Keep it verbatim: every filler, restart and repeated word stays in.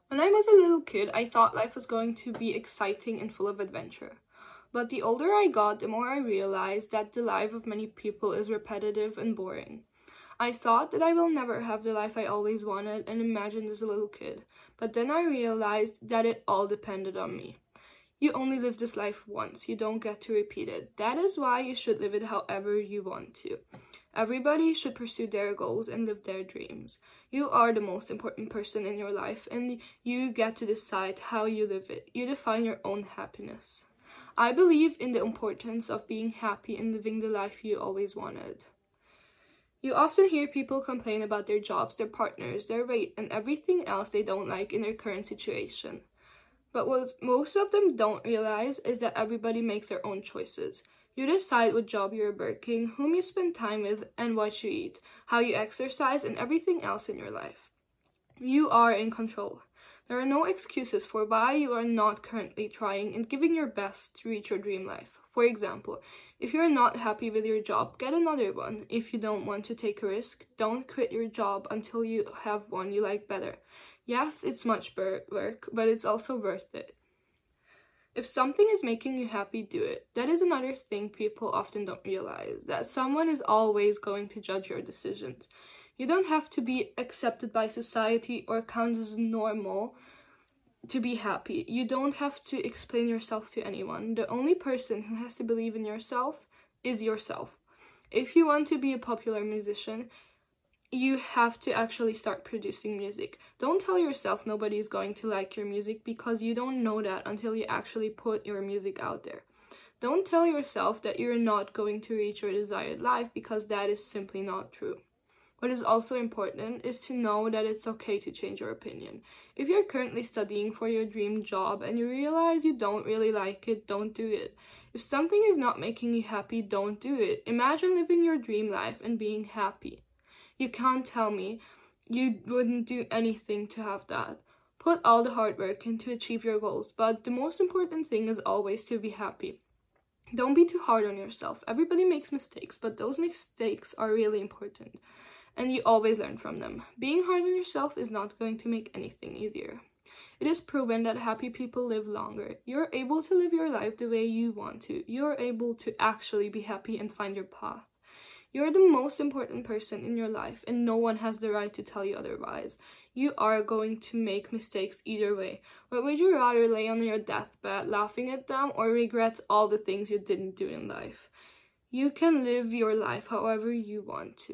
When I was a little kid, I thought life was going to be exciting and full of adventure. But the older I got, the more I realized that the life of many people is repetitive and boring. I thought that I will never have the life I always wanted and imagined as a little kid, but then I realized that it all depended on me. You only live this life once, you don't get to repeat it. That is why you should live it however you want to. Everybody should pursue their goals and live their dreams. You are the most important person in your life, and you get to decide how you live it. You define your own happiness. I believe in the importance of being happy and living the life you always wanted. You often hear people complain about their jobs, their partners, their weight, and everything else they don't like in their current situation. But what most of them don't realize is that everybody makes their own choices. You decide what job you're working, whom you spend time with, and what you eat, how you exercise, and everything else in your life. You are in control. There are no excuses for why you are not currently trying and giving your best to reach your dream life. For example, if you're not happy with your job, get another one. If you don't want to take a risk, don't quit your job until you have one you like better. Yes, it's much work, but it's also worth it. If something is making you happy, do it. That is another thing people often don't realize, that someone is always going to judge your decisions. You don't have to be accepted by society or counted as normal to be happy. You don't have to explain yourself to anyone. The only person who has to believe in yourself is yourself. If you want to be a popular musician, you have to actually start producing music. Don't tell yourself nobody is going to like your music, because you don't know that until you actually put your music out there. Don't tell yourself that you're not going to reach your desired life, because that is simply not true. What is also important is to know that it's okay to change your opinion. If you're currently studying for your dream job and you realize you don't really like it, don't do it. If something is not making you happy, don't do it. Imagine living your dream life and being happy. You can't tell me you wouldn't do anything to have that. Put all the hard work in to achieve your goals, but the most important thing is always to be happy. Don't be too hard on yourself. Everybody makes mistakes, but those mistakes are really important, and you always learn from them. Being hard on yourself is not going to make anything easier. It is proven that happy people live longer. You're able to live your life the way you want to. You're able to actually be happy and find your path. You're the most important person in your life, and no one has the right to tell you otherwise. You are going to make mistakes either way. But would you rather lay on your deathbed laughing at them, or regret all the things you didn't do in life? You can live your life however you want to.